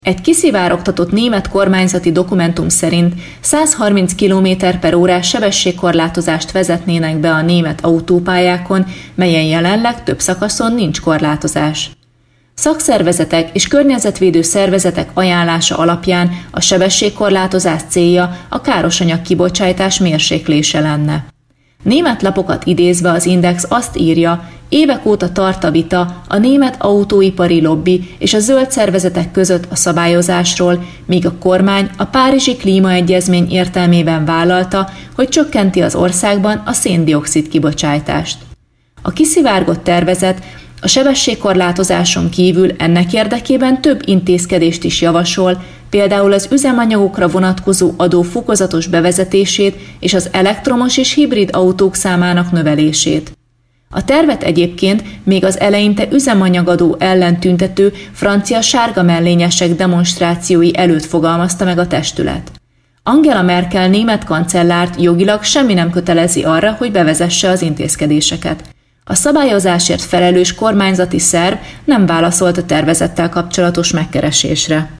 Egy kiszivárogtatott német kormányzati dokumentum szerint 130 km/h sebességkorlátozást vezetnének be a német autópályákon, melyen jelenleg több szakaszon nincs korlátozás. Szakszervezetek és környezetvédő szervezetek ajánlása alapján a sebességkorlátozás célja a károsanyag kibocsátás mérséklése lenne. Német lapokat idézve az Index azt írja, évek óta tart a vita a német autóipari lobby és a zöld szervezetek között a szabályozásról, míg a kormány a Párizsi Klímaegyezmény értelmében vállalta, hogy csökkenti az országban a szén-dioxid kibocsátást. A kiszivárgott tervezet a sebességkorlátozáson kívül ennek érdekében több intézkedést is javasol, például az üzemanyagokra vonatkozó adó fokozatos bevezetését és az elektromos és hibrid autók számának növelését. A tervet egyébként még az eleinte üzemanyagadó ellen tüntető francia sárga mellényesek demonstrációi előtt fogalmazta meg a testület. Angela Merkel német kancellárt jogilag semmi nem kötelezi arra, hogy bevezesse az intézkedéseket. A szabályozásért felelős kormányzati szerv nem válaszolt a tervezettel kapcsolatos megkeresésre.